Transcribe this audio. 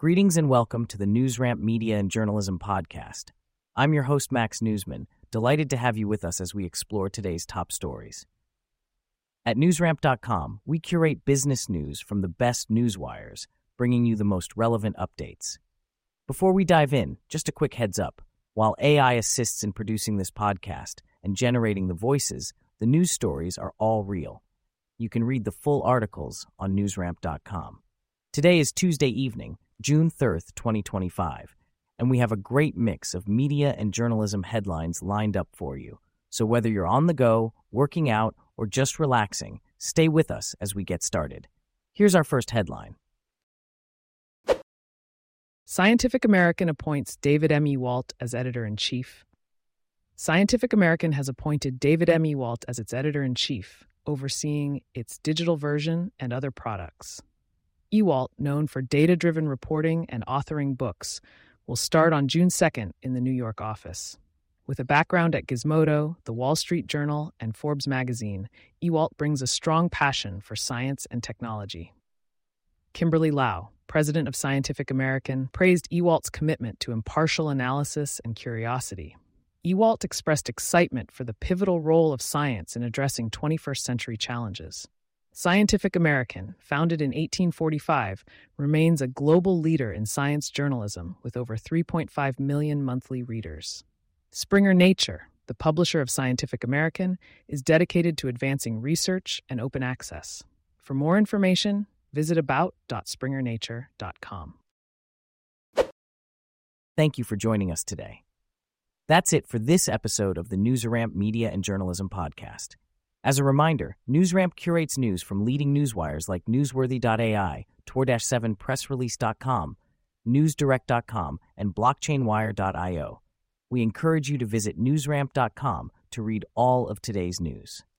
Greetings and welcome to the NewsRamp Media and Journalism Podcast. I'm your host, Max Newsman, delighted to have you with us as we explore today's top stories. At newsramp.com, we curate business news from the best newswires, bringing you the most relevant updates. Before we dive in, just a quick heads up. While AI assists in producing this podcast and generating the voices, the news stories are all real. You can read the full articles on newsramp.com. Today is Tuesday evening, June 3rd, 2025, and we have a great mix of media and journalism headlines lined up for you. So whether you're on the go, working out, or just relaxing, stay with us as we get started. Here's our first headline. Scientific American appoints David M. Ewalt as editor-in-chief. Scientific American has appointed David M. Ewalt as its editor-in-chief, overseeing its digital version and other products. Ewalt, known for data-driven reporting and authoring books, will start on June 2nd in the New York office. With a background at Gizmodo, The Wall Street Journal, and Forbes magazine, Ewalt brings a strong passion for science and technology. Kimberly Lau, president of Scientific American, praised Ewalt's commitment to impartial analysis and curiosity. Ewalt expressed excitement for the pivotal role of science in addressing 21st century challenges. Scientific American, founded in 1845, remains a global leader in science journalism with over 3.5 million monthly readers. Springer Nature, the publisher of Scientific American, is dedicated to advancing research and open access. For more information, visit about.springernature.com. Thank you for joining us today. That's it for this episode of the NewsRamp Media and Journalism Podcast. As a reminder, NewsRamp curates news from leading newswires like Newsworthy.ai, Tor-7pressrelease.com, NewsDirect.com, and BlockchainWire.io. We encourage you to visit newsramp.com to read all of today's news.